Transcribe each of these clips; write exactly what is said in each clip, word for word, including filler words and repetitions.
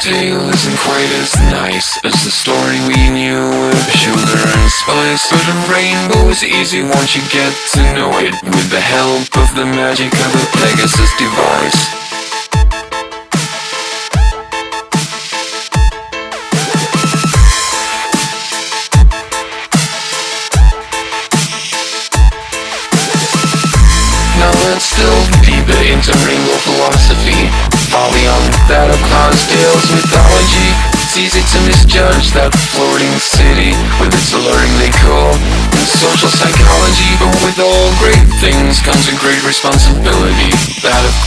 tale isn't quite as nice as the story we knew with sugar and spice. But a rainbow is easy once you get to know it, with the help of the magic of a Pegasus device. Now let's delve deeper into rainbow philosophy, far beyond that of Clydesdale's mythology. It's easy to misjudge that floating city with its alluringly cool and social psychology. But with all great things comes a great responsibility, that of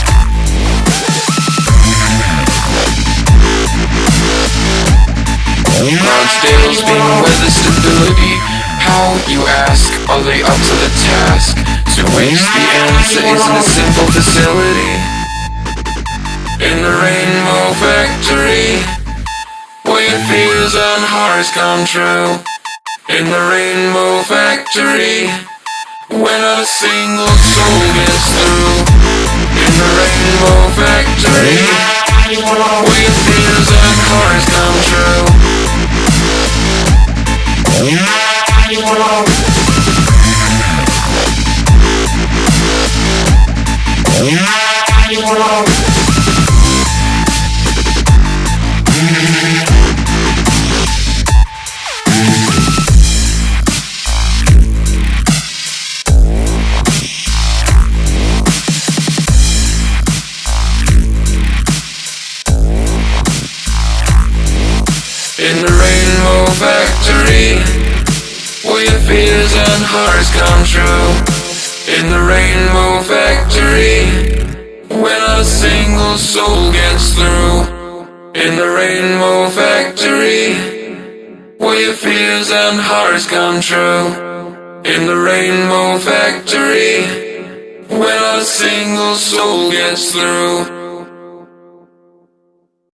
Clydesdale's being weather stability. How, you ask, are they up to the task? To which the answer isn't a simple facility. In the Rainbow Factory, where your fears and horrors come true. In the Rainbow Factory, where not a single soul gets through. In the Rainbow Factory, where your fears and horrors come true. In the Rainbow Factory, where your fears and horrors come true. In the Rainbow Factory, where not a single soul gets through. In the Rainbow Factory, where your fears and horrors come true. In the Rainbow Factory, where not a single soul gets through.